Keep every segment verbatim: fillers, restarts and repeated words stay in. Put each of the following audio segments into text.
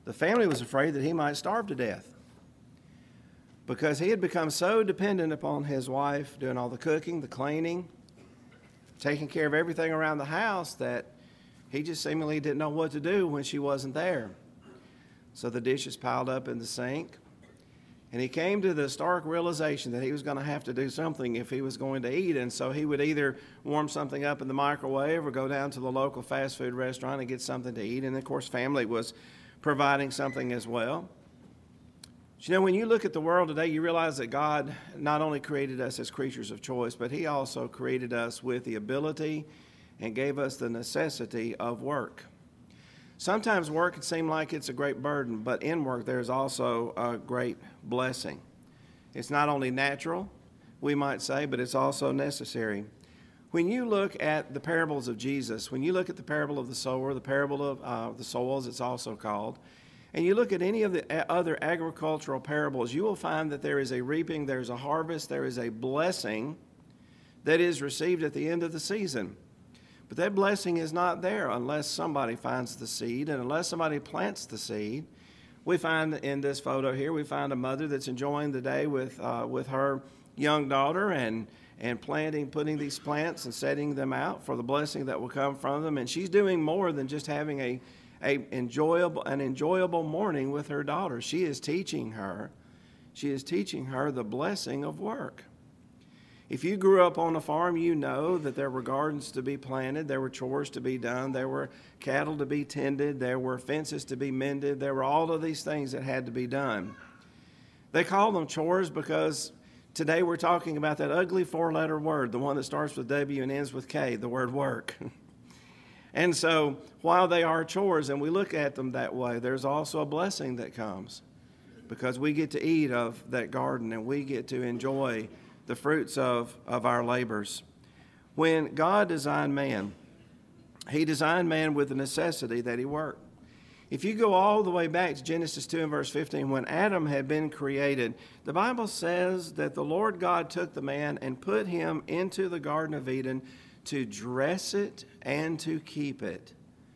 the family was afraid that he might starve to death because he had become so dependent upon his wife doing all the cooking, the cleaning, taking care of everything around the house that he just seemingly didn't know what to do when she wasn't there. So the dishes piled up in the sink. And he came to the stark realization that he was going to have to do something if he was going to eat. And so he would either warm something up in the microwave or go down to the local fast food restaurant and get something to eat. And, of course, family was providing something as well. But, you know, when you look at the world today, you realize that God not only created us as creatures of choice, but he also created us with the ability and gave us the necessity of work. Sometimes work can seem like it's a great burden, but in work there's also a great blessing. It's not only natural, we might say, but it's also necessary. When you look at the parables of Jesus, when you look at the parable of the sower, the parable of uh, the soils, it's also called, and you look at any of the other agricultural parables, you will find that there is a reaping, there's a harvest, there is a blessing that is received at the end of the season. But that blessing is not there unless somebody finds the seed, and unless somebody plants the seed. We find in this photo here, we find a mother that's enjoying the day with uh, with her young daughter and and planting, putting these plants and setting them out for the blessing that will come from them. And she's doing more than just having a, a enjoyable an enjoyable morning with her daughter. She is teaching her, she is teaching her the blessing of work. If you grew up on a farm, you know that there were gardens to be planted, there were chores to be done, there were cattle to be tended, there were fences to be mended, there were all of these things that had to be done. They call them chores because today we're talking about that ugly four-letter word, the one that starts with W and ends with K, the word work. And so while they are chores and we look at them that way, there's also a blessing that comes because we get to eat of that garden and we get to enjoy the fruits of, of our labors. When God designed man, he designed man with the necessity that he worked. If you go all the way back to Genesis two and verse fifteen, when Adam had been created, the Bible says that the Lord God took the man and put him into the Garden of Eden to dress it and to keep it.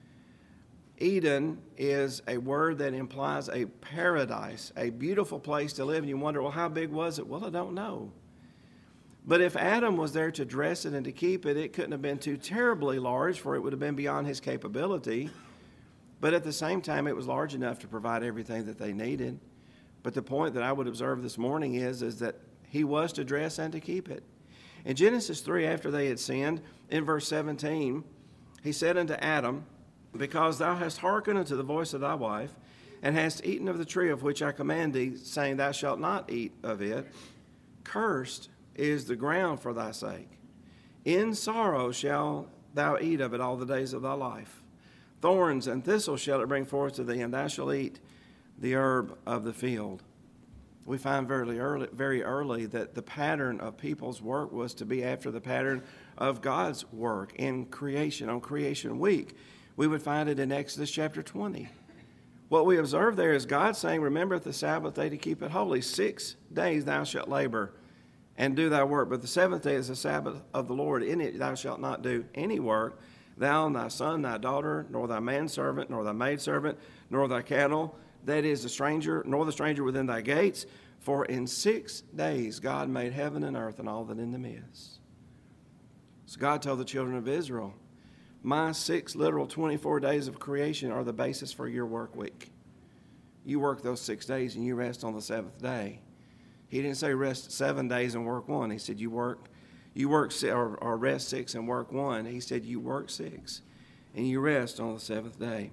Eden is a word that implies a paradise, a beautiful place to live. And you wonder, well, how big was it? Well, I don't know. But if Adam was there to dress it and to keep it, it couldn't have been too terribly large, for it would have been beyond his capability. But at the same time, it was large enough to provide everything that they needed. But the point that I would observe this morning is, is that he was to dress and to keep it. In Genesis three, after they had sinned, in verse seventeen, he said unto Adam, because thou hast hearkened unto the voice of thy wife, and hast eaten of the tree of which I command thee, saying, thou shalt not eat of it, cursed is the ground for thy sake. In sorrow shalt thou eat of it all the days of thy life. Thorns and thistles shall it bring forth to thee, and thou shalt eat the herb of the field. We find very early, very early that the pattern of people's work was to be after the pattern of God's work in creation, on creation week. We would find it in Exodus chapter twenty. What we observe there is God saying, remember the Sabbath day to keep it holy. Six days thou shalt labor and do thy work. But the seventh day is the Sabbath of the Lord. In it thou shalt not do any work, thou and thy son, thy daughter, nor thy manservant, nor thy maidservant, nor thy cattle, that is the stranger, nor the stranger within thy gates. For in six days God made heaven and earth and all that in them is. So God told the children of Israel, my six literal twenty-four days of creation are the basis for your work week. You work those six days and you rest on the seventh day. He didn't say rest seven days and work one. He said you work, you work or, or rest six and work one. He said you work six and you rest on the seventh day.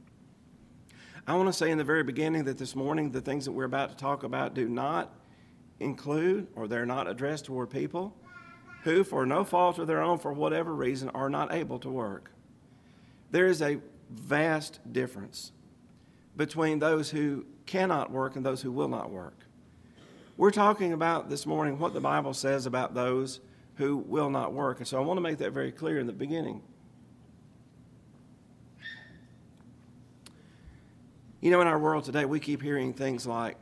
I want to say in the very beginning that this morning the things that we're about to talk about do not include, or they're not addressed toward people who, for no fault of their own, for whatever reason, are not able to work. There is a vast difference between those who cannot work and those who will not work. We're talking about this morning what the Bible says about those who will not work. And so I want to make that very clear in the beginning. You know, in our world today, we keep hearing things like,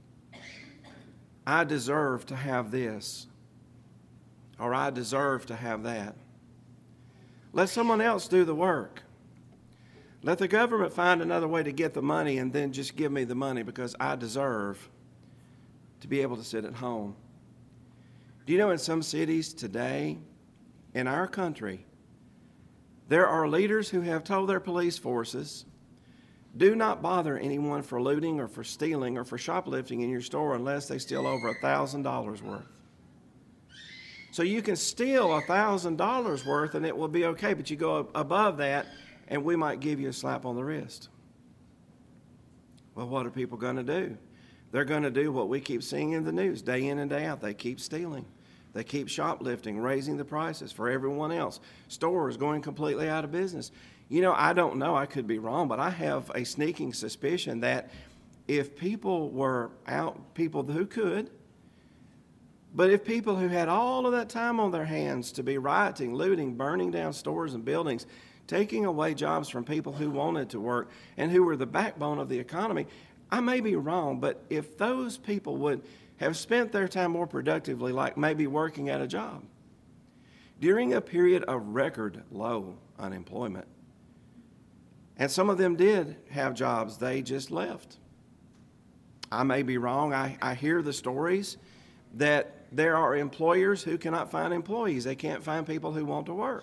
I deserve to have this, or I deserve to have that. Let someone else do the work. Let the government find another way to get the money and then just give me the money because I deserve to be able to sit at home. Do you know in some cities today, in our country, there are leaders who have told their police forces, do not bother anyone for looting or for stealing or for shoplifting in your store unless they steal over one thousand dollars worth. So you can steal one thousand dollars worth and it will be okay, but you go above that and we might give you a slap on the wrist. Well, what are people going to do? They're going to do what we keep seeing in the news day in and day out. They keep stealing. They keep shoplifting, raising the prices for everyone else. Stores going completely out of business. You know, I don't know. I could be wrong, but I have a sneaking suspicion that if people were out, people who could, but if people who had all of that time on their hands to be rioting, looting, burning down stores and buildings, taking away jobs from people who wanted to work and who were the backbone of the economy, I may be wrong, but if those people would have spent their time more productively, like maybe working at a job, during a period of record low unemployment, and some of them did have jobs, they just left. I may be wrong. I, I hear the stories that there are employers who cannot find employees. They can't find people who want to work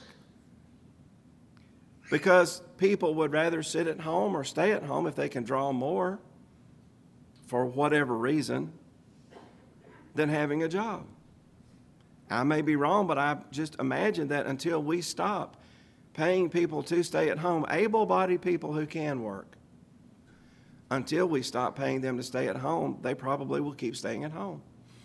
because people would rather sit at home or stay at home if they can draw more for whatever reason than having a job. I may be wrong, but I just imagine that until we stop paying people to stay at home, able-bodied people who can work, until we stop paying them to stay at home, they probably will keep staying at home.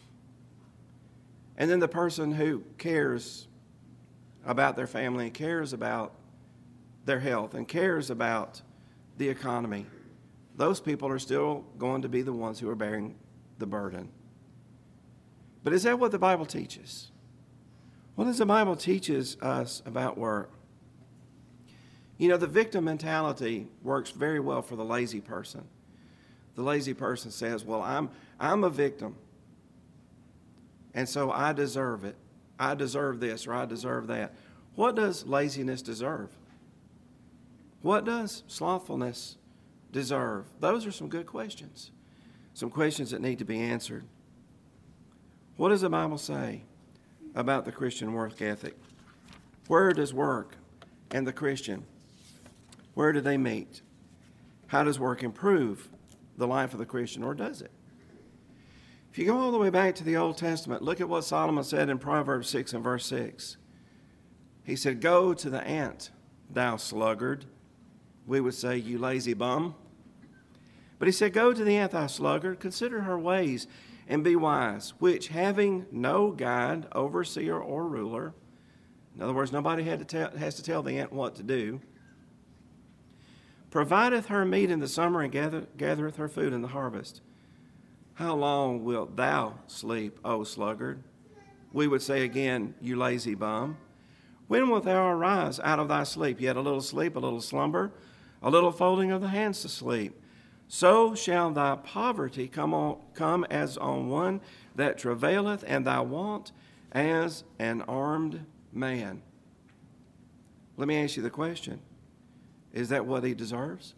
And then the person who cares about their family and cares about their health and cares about the economy, those people are still going to be the ones who are bearing the burden. But is that what the Bible teaches? What does the Bible teaches us about work? You know, the victim mentality works very well for the lazy person. The lazy person says, well, I'm, I'm a victim, and so I deserve it. I deserve this or I deserve that. What does laziness deserve? What does slothfulness deserve? Those are some good questions, some questions that need to be answered. What does the Bible say about the Christian work ethic? Where does work and the Christian, where do they meet? How does work improve the life of the Christian, or does it? If you go all the way back to the Old Testament, look at what Solomon said in Proverbs six and verse six. He said, go to the ant, thou sluggard. We would say, you lazy bum. But he said, go to the ant, thou sluggard, consider her ways, and be wise, which having no guide, overseer, or ruler, in other words, nobody had to tell, has to tell the ant what to do, provideth her meat in the summer and gather, gathereth her food in the harvest. How long wilt thou sleep, O sluggard? We would say again, you lazy bum. When wilt thou arise out of thy sleep? Yet a little sleep, a little slumber, a little folding of the hands to sleep. So shall thy poverty come, on, come as on one that travaileth, and thy want as an armed man. Let me ask you the question. Is that what he deserves?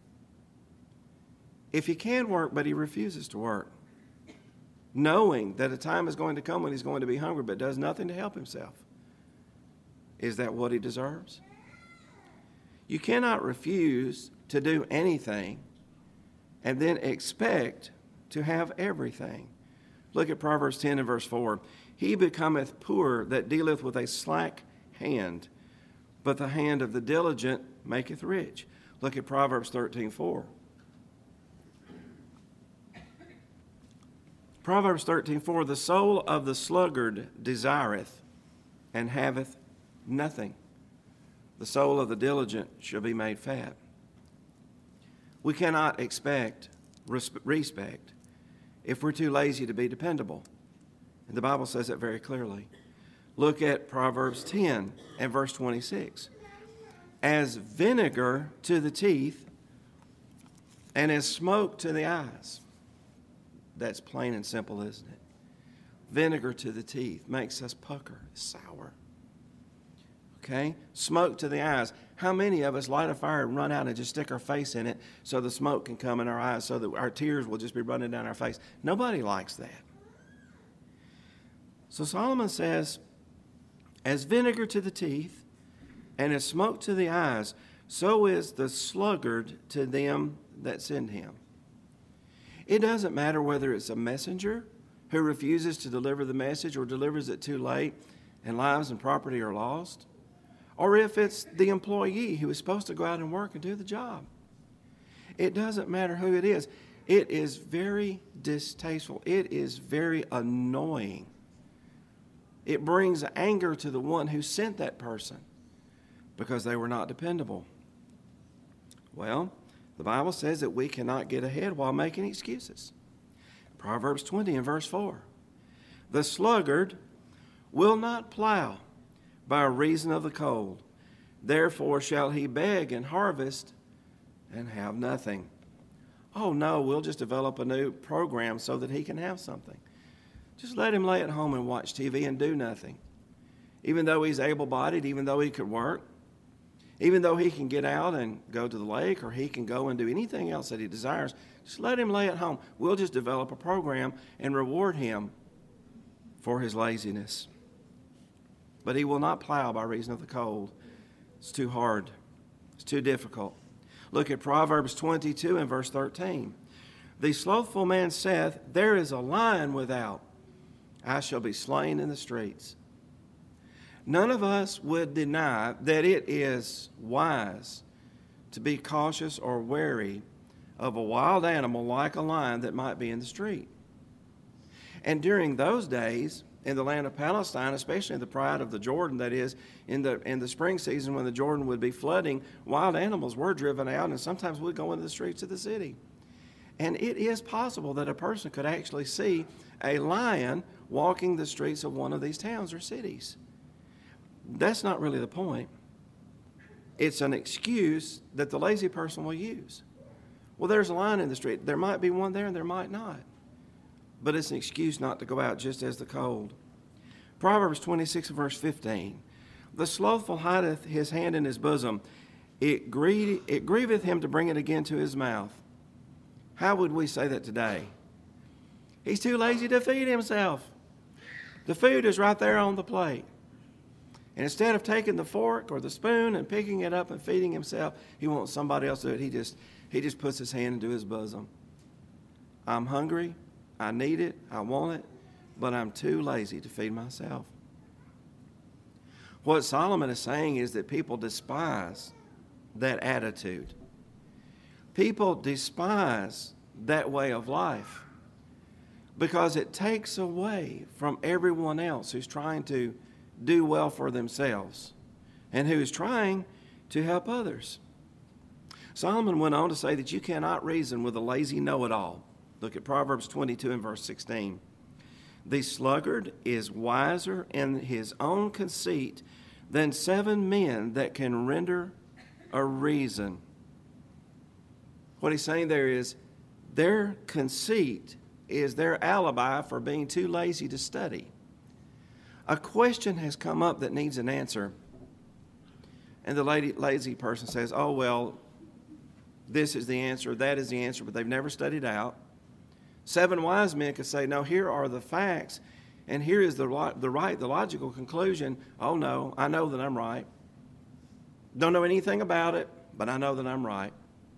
If he can work, but he refuses to work, knowing that a time is going to come when he's going to be hungry, but does nothing to help himself, is that what he deserves? You cannot refuse to do anything and then expect to have everything. Look at Proverbs ten and verse four. He becometh poor that dealeth with a slack hand, but the hand of the diligent maketh rich. Look at Proverbs thirteen four. Proverbs thirteen four, the soul of the sluggard desireth and haveth nothing. The soul of the diligent shall be made fat. We cannot expect respect if we're too lazy to be dependable. And the Bible says that very clearly. Look at Proverbs ten and verse twenty-six. As vinegar to the teeth and as smoke to the eyes. That's plain and simple, isn't it? Vinegar to the teeth makes us pucker, sour. Okay? Smoke to the eyes. How many of us light a fire and run out and just stick our face in it so the smoke can come in our eyes, so that our tears will just be running down our face? Nobody likes that. So Solomon says, as vinegar to the teeth and as smoke to the eyes, so is the sluggard to them that send him. It doesn't matter whether it's a messenger who refuses to deliver the message or delivers it too late and lives and property are lost, or if it's the employee who is supposed to go out and work and do the job. It doesn't matter who it is. It is very distasteful. It is very annoying. It brings anger to the one who sent that person because they were not dependable. Well, the Bible says that we cannot get ahead while making excuses. Proverbs twenty and verse four. The sluggard will not plow by reason of the cold. Therefore shall he beg and harvest and have nothing. Oh no, we'll just develop a new program so that he can have something. Just let him lay at home and watch T V and do nothing. Even though he's able-bodied, even though he could work, even though he can get out and go to the lake, or he can go and do anything else that he desires, just let him lay at home. We'll just develop a program and reward him for his laziness. But he will not plow by reason of the cold. It's too hard. It's too difficult. Look at Proverbs twenty-two and verse thirteen. The slothful man saith, there is a lion without. I shall be slain in the streets. None of us would deny that it is wise to be cautious or wary of a wild animal like a lion that might be in the street. And during those days, in the land of Palestine, especially in the pride of the Jordan, that is, in the in the spring season when the Jordan would be flooding, wild animals were driven out and sometimes would go into the streets of the city. And it is possible that a person could actually see a lion walking the streets of one of these towns or cities. That's not really the point. It's an excuse that the lazy person will use. Well, there's a lion in the street. There might be one there and there might not. But it's an excuse not to go out just as the cold. Proverbs twenty-six, verse fifteen. The slothful hideth his hand in his bosom. It, grie- it grieveth him to bring it again to his mouth. How would we say that today? He's too lazy to feed himself. The food is right there on the plate. And instead of taking the fork or the spoon and picking it up and feeding himself, he wants somebody else to do it. He just, he just puts his hand into his bosom. I'm hungry. I need it, I want it, but I'm too lazy to feed myself. What Solomon is saying is that people despise that attitude. People despise that way of life because it takes away from everyone else who's trying to do well for themselves and who is trying to help others. Solomon went on to say that you cannot reason with a lazy know-it-all. Look at Proverbs twenty-two and verse sixteen. The sluggard is wiser in his own conceit than seven men that can render a reason. What he's saying there is their conceit is their alibi for being too lazy to study. A question has come up that needs an answer. And the lady, lazy person says, oh, well, this is the answer, that is the answer, but they've never studied out. Seven wise men could say, no, here are the facts, and here is the, the right, the logical conclusion. Oh, no, I know that I'm right. Don't know anything about it, but I know that I'm right.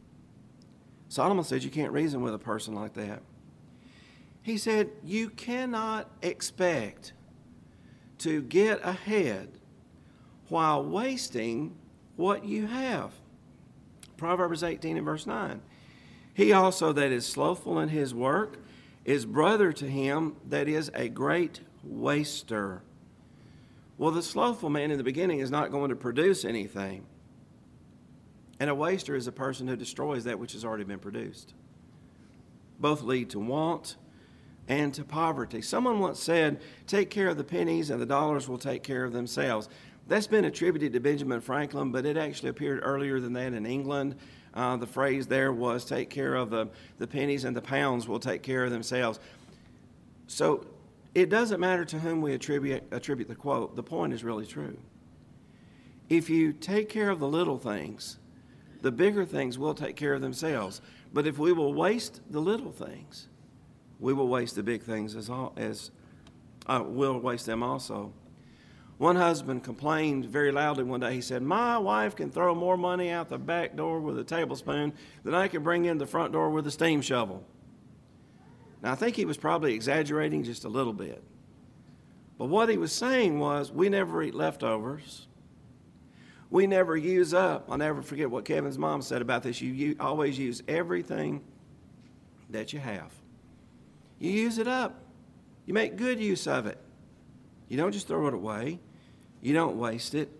Solomon says you can't reason with a person like that. He said you cannot expect to get ahead while wasting what you have. Proverbs eighteen and verse nine. He also that is slothful in his work is brother to him that is a great waster. Well, the slothful man in the beginning is not going to produce anything. And a waster is a person who destroys that which has already been produced. Both lead to want and to poverty. Someone once said, take care of the pennies and the dollars will take care of themselves. That's been attributed to Benjamin Franklin, but it actually appeared earlier than that in England. Uh, the phrase there was, take care of the, the pennies and the pounds will take care of themselves. So it doesn't matter to whom we attribute, attribute the quote. The point is really true. if you take care of the little things, the bigger things will take care of themselves. But if we will waste the little things, we will waste the big things as all, as uh, we'll waste them also. One husband complained very loudly one day. He said, "My wife can throw more money out the back door with a tablespoon than I can bring in the front door with a steam shovel." Now, I think he was probably exaggerating just a little bit. But what he was saying was, we never eat leftovers. We never use up. I'll never forget what Kevin's mom said about this. You, you always use everything that you have. You use it up. You make good use of it. You don't just throw it away. You don't waste it.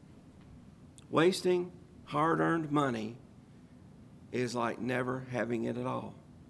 Wasting hard-earned money is like never having it at all.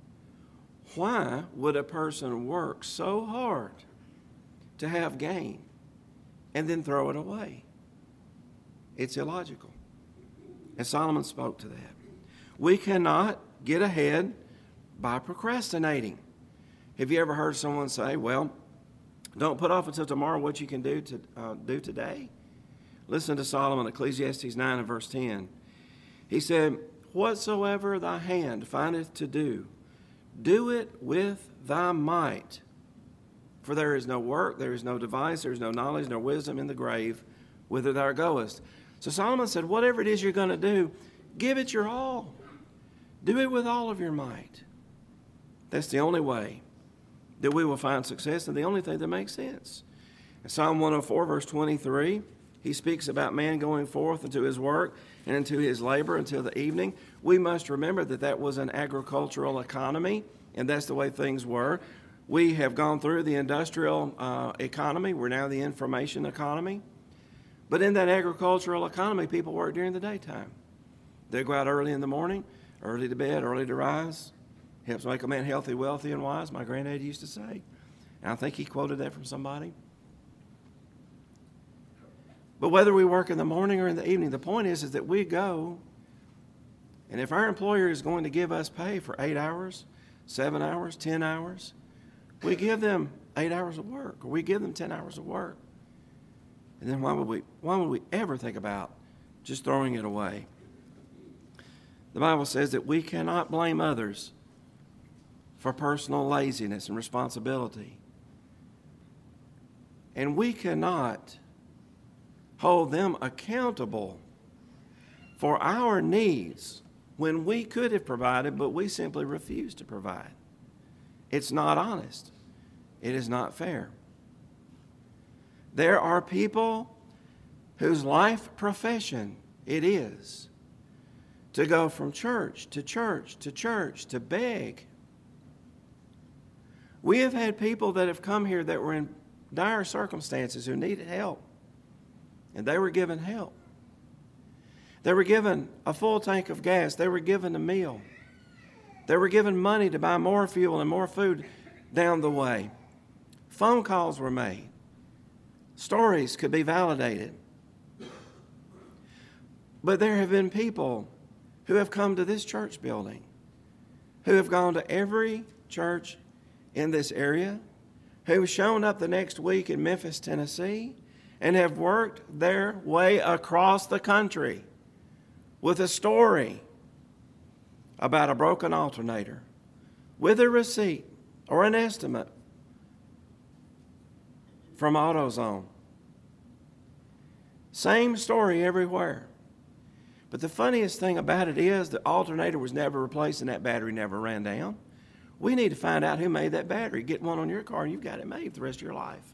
Why would a person work so hard to have gain and then throw it away? It's illogical. And Solomon spoke to that. We cannot get ahead by procrastinating. Have you ever heard someone say, well, don't put off until tomorrow what you can do to uh, do today? Listen to Solomon, Ecclesiastes nine and verse ten. He said, whatsoever thy hand findeth to do, do it with thy might. For there is no work, there is no device, there is no knowledge, no wisdom in the grave, whither thou goest. So Solomon said, whatever it is you're going to do, give it your all. Do it with all of your might. That's the only way that we will find success and the only thing that makes sense. In Psalm one oh four, verse twenty-three, he speaks about man going forth into his work and into his labor until the evening. We must remember that that was an agricultural economy, and that's the way things were. We have gone through the industrial uh, economy. We're now the information economy. But in that agricultural economy, people work during the daytime. They go out early in the morning, early to bed, early to rise. Helps make a man healthy, wealthy, and wise, my granddad used to say. And I think he quoted that from somebody. But whether we work in the morning or in the evening, the point is, is that we go, and if our employer is going to give us pay for eight hours, seven hours, ten hours, we give them eight hours of work, or we give them ten hours of work. And then why would we, why would we ever think about just throwing it away? The Bible says that we cannot blame others for personal laziness and responsibility. And we cannot hold them accountable for our needs when we could have provided, but we simply refuse to provide. It's not honest. It is not fair. There are people whose life profession it is to go from church to church to church to beg. We have had people that have come here that were in dire circumstances who needed help, and they were given help. They were given a full tank of gas. They were given a meal. They were given money to buy more fuel and more food down the way. Phone calls were made. Stories could be validated. But there have been people who have come to this church building, who have gone to every church in this area, who have shown up the next week in Memphis, Tennessee, and have worked their way across the country with a story about a broken alternator, with a receipt or an estimate from AutoZone. Same story everywhere. But the funniest thing about it is the alternator was never replaced and that battery never ran down. We need to find out who made that battery. Get one on your car and you've got it made for the rest of your life.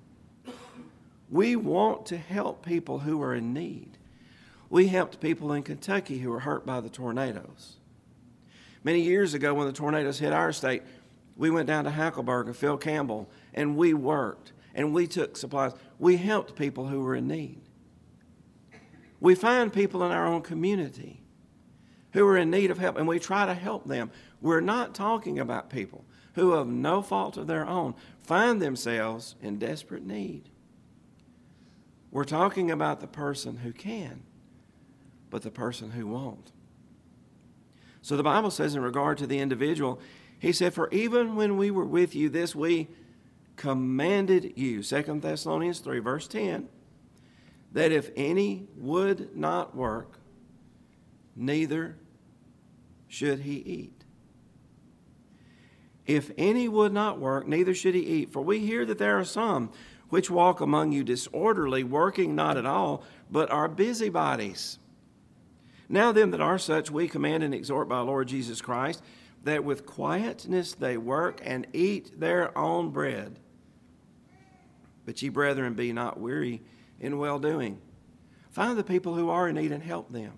We want to help people who are in need. We helped people in Kentucky who were hurt by the tornadoes. Many years ago when the tornadoes hit our state, we went down to Hackleburg and Phil Campbell, and we worked, and we took supplies. We helped people who were in need. We find people in our own community who are in need of help, and we try to help them. We're not talking about people who, of no fault of their own, find themselves in desperate need. We're talking about the person who can, but the person who won't. So the Bible says in regard to the individual, he said, for even when we were with you, this we commanded you. Second Thessalonians three, verse ten that if any would not work, neither should he eat. If any would not work, neither should he eat. For we hear that there are some which walk among you disorderly, working not at all, but are busybodies. Now them that are such we command and exhort by our Lord Jesus Christ, that with quietness they work and eat their own bread. But ye, brethren, be not weary in well-doing. Find the people who are in need and help them.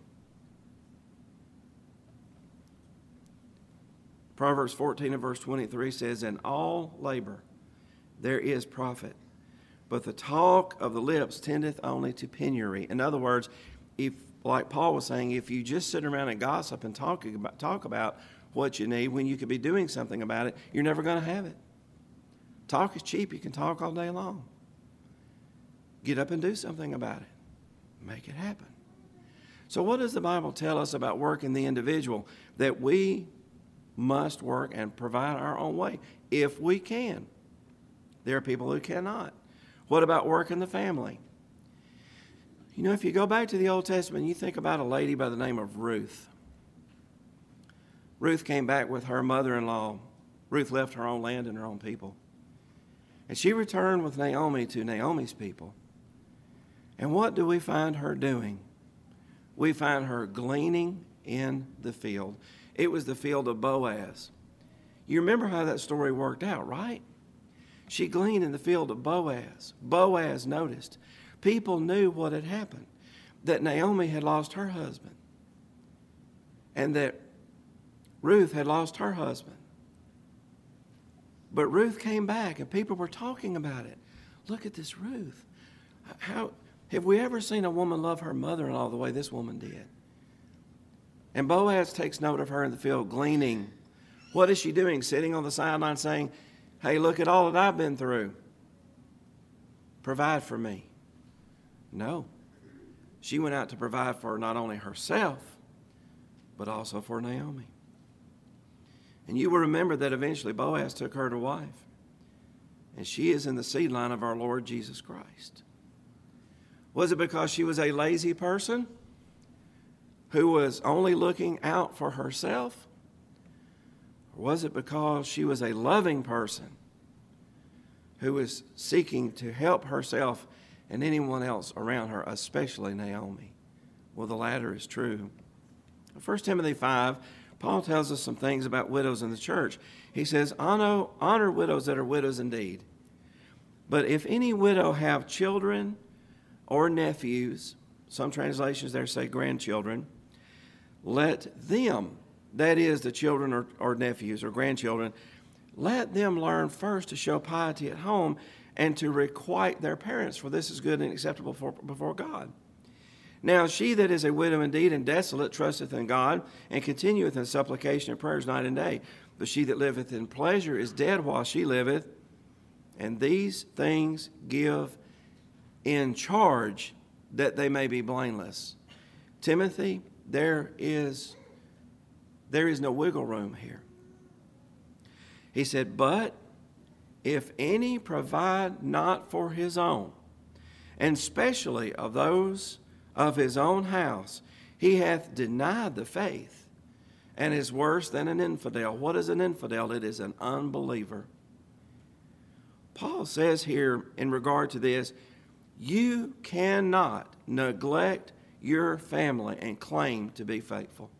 Proverbs fourteen and verse twenty-three says, in all labor there is profit, but the talk of the lips tendeth only to penury. In other words, if, like Paul was saying, if you just sit around and gossip and talk about, talk about what you need when you could be doing something about it, you're never going to have it. Talk is cheap. You can talk all day long. Get up and do something about it. Make it happen. So what does the Bible tell us about work in the individual? That we must work and provide our own way if we can. There are people who cannot. What about work in the family? You know, if you go back to the Old Testament, you think about a lady by the name of Ruth. Ruth came back with her mother-in-law. Ruth left her own land and her own people. And she returned with Naomi to Naomi's people. And what do we find her doing? We find her gleaning in the field. It was the field of Boaz. You remember how that story worked out, right? She gleaned in the field of Boaz. Boaz noticed. People knew what had happened, that Naomi had lost her husband, and that Ruth had lost her husband. But Ruth came back, and people were talking about it. Look at this Ruth. How have we ever seen a woman love her mother-in-law the way this woman did? And Boaz takes note of her in the field, gleaning. What is she doing? Sitting on the sideline saying, hey, look at all that I've been through. Provide for me. No. She went out to provide for not only herself, but also for Naomi. And you will remember that eventually Boaz took her to wife. And she is in the seed line of our Lord Jesus Christ. Was it because she was a lazy person who was only looking out for herself? Or was it because she was a loving person who was seeking to help herself and anyone else around her, especially Naomi? Well, the latter is true. First Timothy five, Paul tells us some things about widows in the church. He says, honor, honor widows that are widows indeed. But if any widow have children or nephews, some translations there say grandchildren, let them, that is the children or, or nephews or grandchildren, let them learn first to show piety at home and to requite their parents, for this is good and acceptable for, before God. Now she that is a widow indeed and desolate trusteth in God, and continueth in supplication and prayers night and day. But she that liveth in pleasure is dead while she liveth. And these things give in charge that they may be blameless. Timothy, there is, there is no wiggle room here. He said, but if any provide not for his own, and specially of those of his own house, he hath denied the faith, and is worse than an infidel. What is an infidel? It is an unbeliever. Paul says here in regard to this, you cannot neglect your family and claim to be faithful.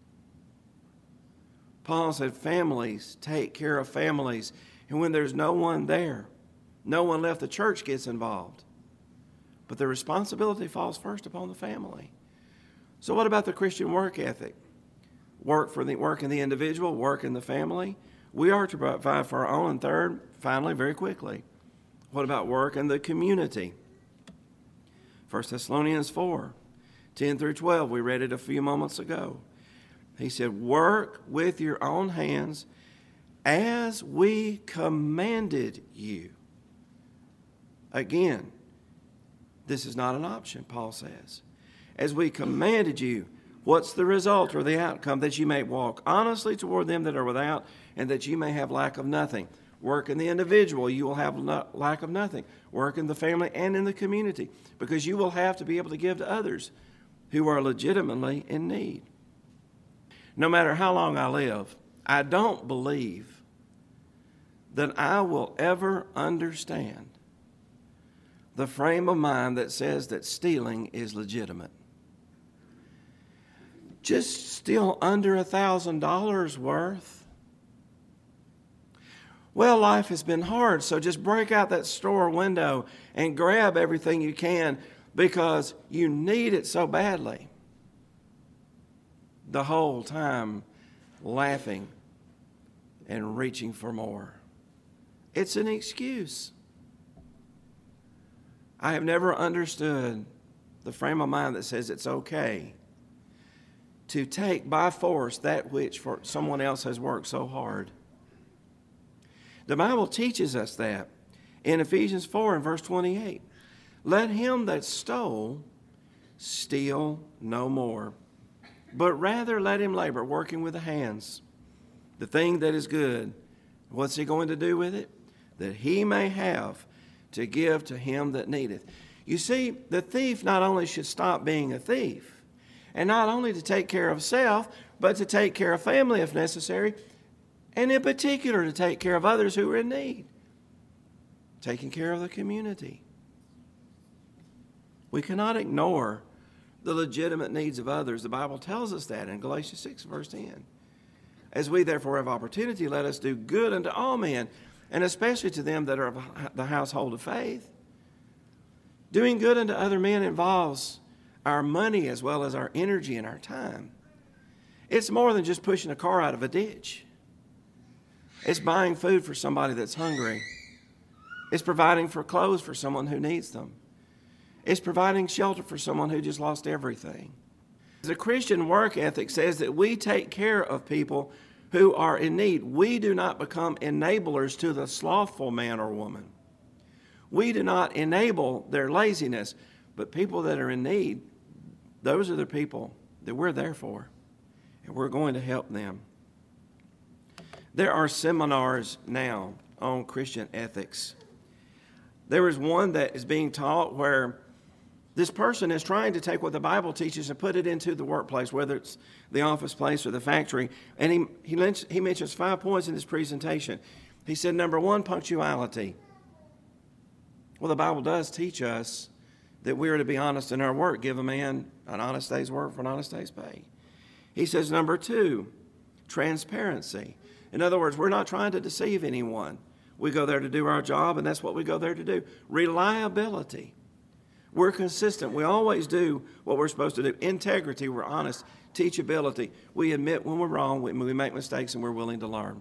Paul said families take care of families, and when there's no one there, no one left, the church gets involved. But the responsibility falls first upon the family. So what about the Christian work ethic? Work for the work in the individual, work in the family. We are to provide for our own. And third, finally, very quickly, what about work in the community? First Thessalonians four, ten through twelve, we read it a few moments ago. He said, work with your own hands as we commanded you. Again, this is not an option, Paul says. As we commanded you, what's the result or the outcome? That you may walk honestly toward them that are without, and that you may have lack of nothing. Work in the individual, you will have no, lack of nothing. Work in the family and in the community, because you will have to be able to give to others who are legitimately in need. No matter how long I live, I don't believe that I will ever understand the frame of mind that says that stealing is legitimate. Just steal under a thousand dollars worth. Well, life has been hard, so just break out that store window and grab everything you can because you need it so badly. The whole time laughing and reaching for more. It's an excuse. I have never understood the frame of mind that says it's okay to take by force that which for someone else has worked so hard. The Bible teaches us that in Ephesians four and verse twenty-eight. Let him that stole steal no more, but rather let him labor, working with the hands, the thing that is good. What's he going to do with it? That he may have to give to him that needeth. You see, the thief not only should stop being a thief, and not only to take care of self, but to take care of family if necessary, and in particular to take care of others who are in need. Taking care of the community. We cannot ignore the legitimate needs of others. The Bible tells us that in Galatians six, verse ten. As we therefore have opportunity, let us do good unto all men, and especially to them that are of the household of faith. Doing good unto other men involves our money as well as our energy and our time. It's more than just pushing a car out of a ditch. It's buying food for somebody that's hungry. It's providing for clothes for someone who needs them. It's providing shelter for someone who just lost everything. The Christian work ethic says that we take care of people who are in need. We do not become enablers to the slothful man or woman. We do not enable their laziness, but people that are in need, those are the people that we're there for, and we're going to help them. There are seminars now on Christian ethics. There is one that is being taught where this person is trying to take what the Bible teaches and put it into the workplace, whether it's the office place or the factory. And he, he, he mentions five points in this presentation. He said, number one, punctuality. Well, the Bible does teach us that we are to be honest in our work, give a man an honest day's work for an honest day's pay. He says, number two, transparency. In other words, we're not trying to deceive anyone. We go there to do our job, and that's what we go there to do. Reliability. We're consistent. We always do what we're supposed to do. Integrity, we're honest. Teachability, we admit when we're wrong, we make mistakes, and we're willing to learn.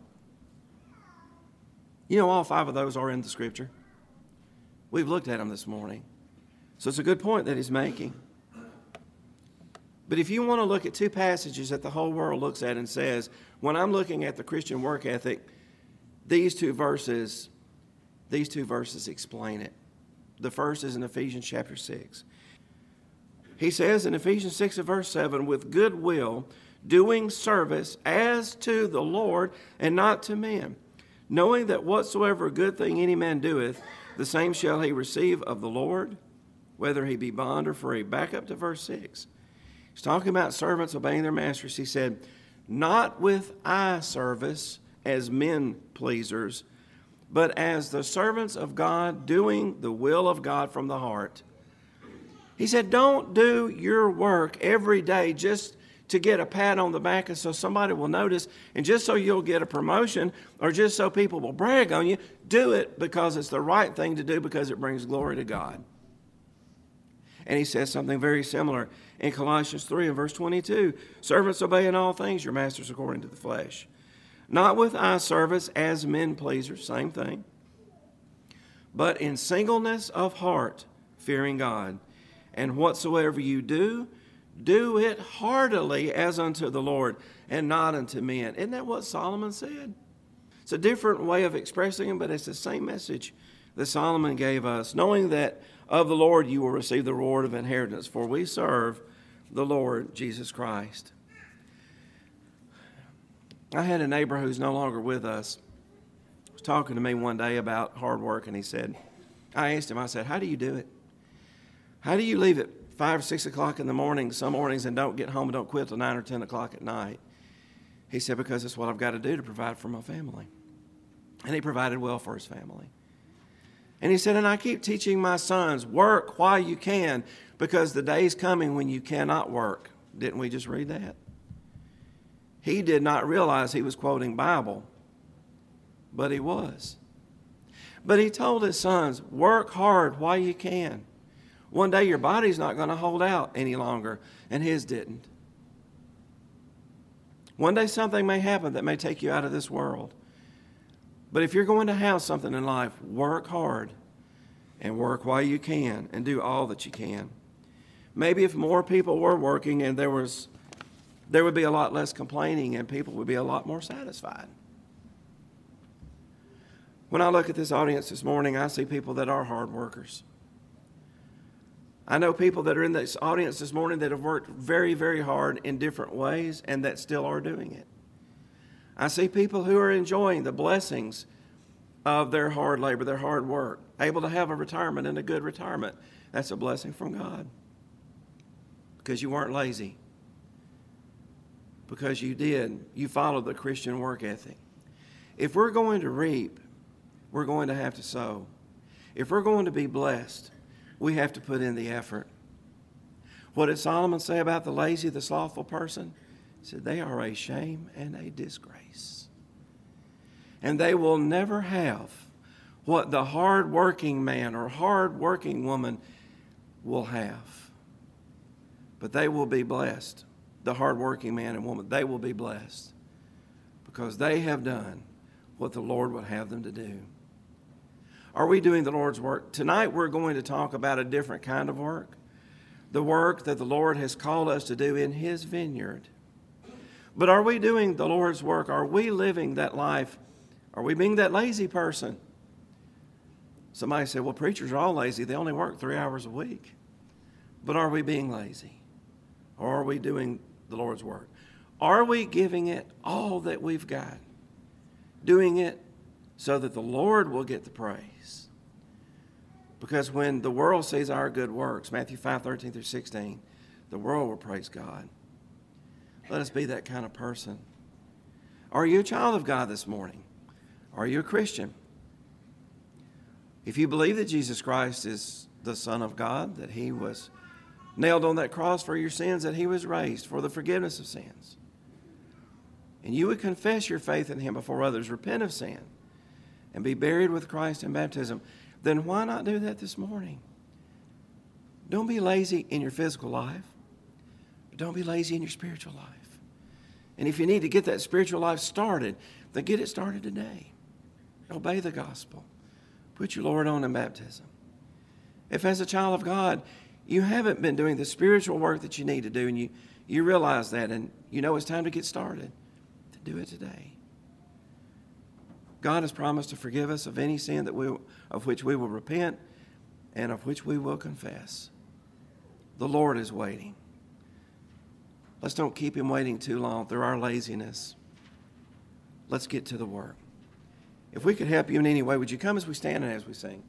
You know, all five of those are in the Scripture. We've looked at them this morning. So it's a good point that he's making. But if you want to look at two passages that the whole world looks at and says, when I'm looking at the Christian work ethic, these two verses, these two verses explain it. The first is in Ephesians chapter six. He says in Ephesians six and verse seven, with good will, doing service as to the Lord and not to men, knowing that whatsoever good thing any man doeth, the same shall he receive of the Lord, whether he be bond or free. Back up to verse six. He's talking about servants obeying their masters. He said, not with eye service as men pleasers, but as the servants of God, doing the will of God from the heart. He said, don't do your work every day just to get a pat on the back and so somebody will notice, and just so you'll get a promotion or just so people will brag on you. Do it because it's the right thing to do, because it brings glory to God. And he says something very similar in Colossians three and verse twenty-two. Servants, obey in all things your masters according to the flesh. Not with eye service as men pleasers, same thing. But in singleness of heart, fearing God. And whatsoever you do, do it heartily as unto the Lord and not unto men. Isn't that what Solomon said? It's a different way of expressing it, but it's the same message that Solomon gave us. Knowing that of the Lord you will receive the reward of inheritance, for we serve the Lord Jesus Christ. I had a neighbor who's no longer with us. I was talking to me one day about hard work, and he said, I asked him, I said, how do you do it? How do you leave at five or six o'clock in the morning some mornings and don't get home and don't quit till nine or ten o'clock at night? He said, because it's what I've got to do to provide for my family. And he provided well for his family. And he said, and I keep teaching my sons, work while you can, because the day's coming when you cannot work. Didn't we just read that? He did not realize he was quoting Bible, but he was. But he told his sons, work hard while you can. One day your body's not going to hold out any longer, and his didn't. One day something may happen that may take you out of this world. But if you're going to have something in life, work hard and work while you can and do all that you can. Maybe if more people were working and there was, there would be a lot less complaining and people would be a lot more satisfied. When I look at this audience this morning, I see people that are hard workers. I know people that are in this audience this morning that have worked very, very hard in different ways and that still are doing it. I see people who are enjoying the blessings of their hard labor, their hard work, able to have a retirement and a good retirement. That's a blessing from God. Because you weren't lazy. Because you did. You followed the Christian work ethic. If we're going to reap, we're going to have to sow. If we're going to be blessed, we have to put in the effort. What did Solomon say about the lazy, the slothful person? He said, they are a shame and a disgrace. And they will never have what the hard-working man or hard-working woman will have. But they will be blessed. The hard-working man and woman, they will be blessed because they have done what the Lord would have them to do. Are we doing the Lord's work? Tonight we're going to talk about a different kind of work. The work that the Lord has called us to do in His vineyard. But are we doing the Lord's work? Are we living that life? Are we being that lazy person? Somebody said, well, preachers are all lazy. They only work three hours a week. But are we being lazy? Or are we doing the Lord's work? Are we giving it all that we've got? Doing it so that the Lord will get the praise. Because when the world sees our good works, Matthew five, thirteen through sixteen, the world will praise God. Let us be that kind of person. Are you a child of God this morning? Are you a Christian? If you believe that Jesus Christ is the Son of God, that He was nailed on that cross for your sins, that He was raised for the forgiveness of sins, and you would confess your faith in Him before others, repent of sin, and be buried with Christ in baptism, then why not do that this morning? Don't be lazy in your physical life. But don't be lazy in your spiritual life. And if you need to get that spiritual life started, then get it started today. Obey the gospel. Put your Lord on in baptism. If as a child of God, you haven't been doing the spiritual work that you need to do, and you, you realize that, and you know it's time to get started, to do it today. God has promised to forgive us of any sin that we, of which we will repent and of which we will confess. The Lord is waiting. Let's don't keep Him waiting too long through our laziness. Let's get to the work. If we could help you in any way, would you come as we stand and as we sing?